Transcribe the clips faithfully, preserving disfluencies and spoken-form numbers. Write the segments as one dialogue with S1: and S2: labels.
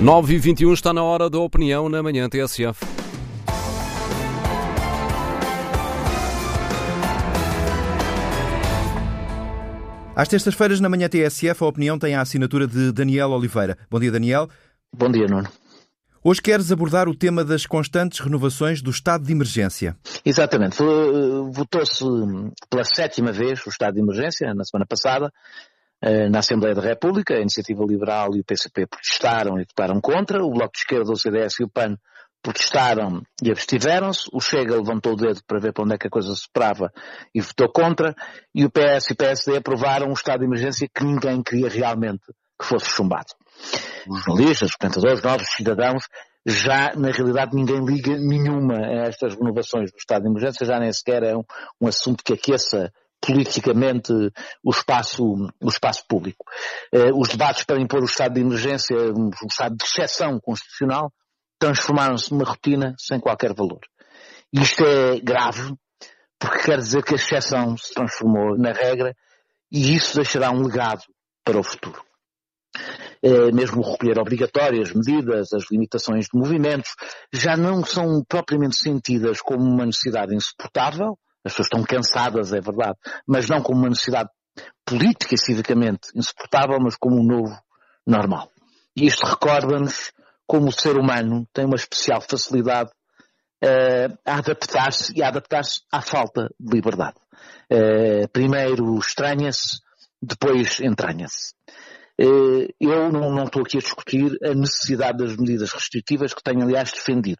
S1: nove e vinte e um está na hora da opinião na manhã T S F.
S2: Às terças-feiras, na manhã T S F, a opinião tem a assinatura de Daniel Oliveira. Bom dia, Daniel.
S3: Bom dia, Nuno.
S2: Hoje queres abordar o tema das constantes renovações do estado de emergência.
S3: Exatamente. Votou-se pela sétima vez o estado de emergência, na semana passada, na Assembleia da República. A Iniciativa Liberal e o P C P protestaram e votaram contra. O Bloco de Esquerda, o C D S e o P A N protestaram e abstiveram-se. O Chega levantou o dedo para ver para onde é que a coisa se parava e votou contra. E o P S e o P S D aprovaram um estado de emergência que ninguém queria realmente que fosse chumbado. Os jornalistas, os comentadores, nós, os cidadãos, já na realidade ninguém liga nenhuma a estas renovações do estado de emergência, já nem sequer é um, um assunto que aqueça politicamente o espaço, o espaço público. Eh, os debates para impor o estado de emergência, um estado de exceção constitucional, transformaram-se numa rotina sem qualquer valor. E isto é grave, porque quer dizer que a exceção se transformou na regra e isso deixará um legado para o futuro. É, mesmo o recolher obrigatório, as medidas, as limitações de movimentos, já não são propriamente sentidas como uma necessidade insuportável. As pessoas estão cansadas, é verdade, mas não como uma necessidade política e civicamente insuportável, mas como um novo normal. E isto recorda-nos como o ser humano tem uma especial facilidade uh, a adaptar-se e a adaptar-se à falta de liberdade. Uh, primeiro estranha-se, depois entranha-se. Uh, eu não, não estou aqui a discutir a necessidade das medidas restritivas que tenho, aliás, defendido.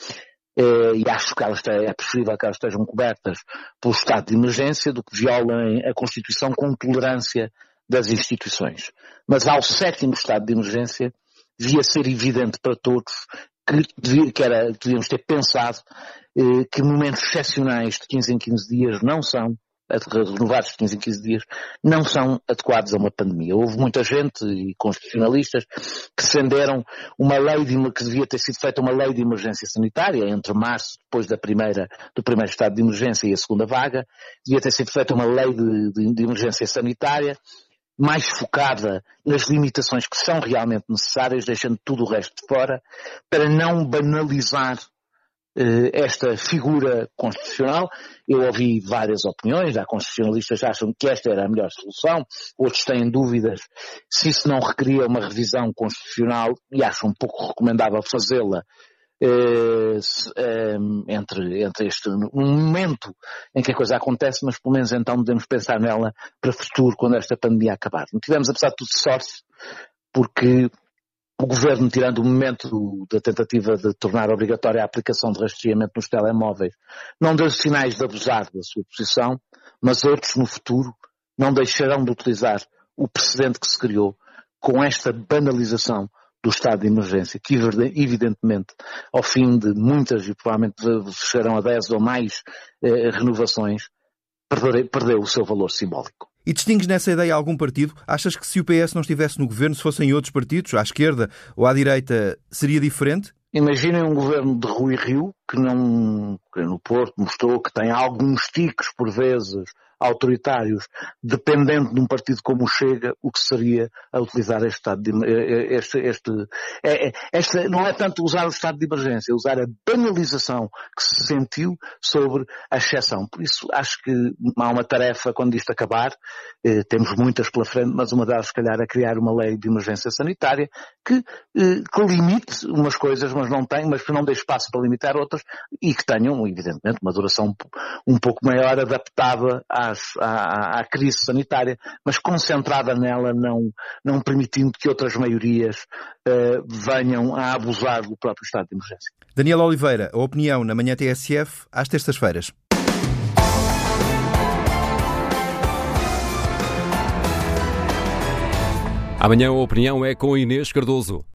S3: Uh, e acho que elas, é preferível que elas estejam cobertas pelo estado de emergência do que violem a Constituição com tolerância das instituições. Mas ao sétimo estado de emergência devia ser evidente para todos que, devia, que, era, que devíamos ter pensado uh, que momentos excepcionais de quinze em quinze dias não são renovados de quinze em quinze dias, não são adequados a uma pandemia. Houve muita gente, e constitucionalistas, que defenderam uma lei de, que devia ter sido feita uma lei de emergência sanitária, entre março, depois da primeira, do primeiro estado de emergência e a segunda vaga, devia ter sido feita uma lei de, de, de emergência sanitária, mais focada nas limitações que são realmente necessárias, deixando tudo o resto de fora, para não banalizar esta figura constitucional. Eu ouvi várias opiniões, há constitucionalistas que acham que esta era a melhor solução, outros têm dúvidas se isso não requeria uma revisão constitucional e acham um pouco recomendável fazê-la eh, eh, entre, entre este um momento em que a coisa acontece, mas pelo menos então devemos pensar nela para o futuro, quando esta pandemia acabar. Não tivemos, apesar de tudo, sorte, porque o Governo, tirando o momento da tentativa de tornar obrigatória a aplicação de rastreamento nos telemóveis, não deu sinais de abusar da sua posição, mas outros no futuro não deixarão de utilizar o precedente que se criou com esta banalização do estado de emergência, que evidentemente, ao fim de muitas, e provavelmente chegarão a dez ou mais eh, renovações, perdeu, perdeu o seu valor simbólico.
S2: E distingues nessa ideia algum partido? Achas que se o P S não estivesse no governo, se fossem outros partidos, à esquerda ou à direita, seria diferente?
S3: Imaginem um governo de Rui Rio, que não, que no Porto mostrou que tem alguns tiques, por vezes, autoritários, dependendo de um partido como o Chega, o que seria a utilizar este estado de este, este, este, este não é tanto usar o estado de emergência, é usar a banalização que se sentiu sobre a exceção. Por isso acho que há uma tarefa quando isto acabar, eh, temos muitas pela frente, mas uma delas se calhar é criar uma lei de emergência sanitária que, eh, que limite umas coisas, mas não tem, mas que não dê espaço para limitar outras e que tenham, evidentemente, uma duração um pouco maior, adaptada à À, à crise sanitária, mas concentrada nela, não, não permitindo que outras maiorias uh, venham a abusar do próprio estado de emergência.
S2: Daniel Oliveira, a opinião na manhã T S F, às terças-feiras.
S1: Amanhã a opinião é com Inês Cardoso.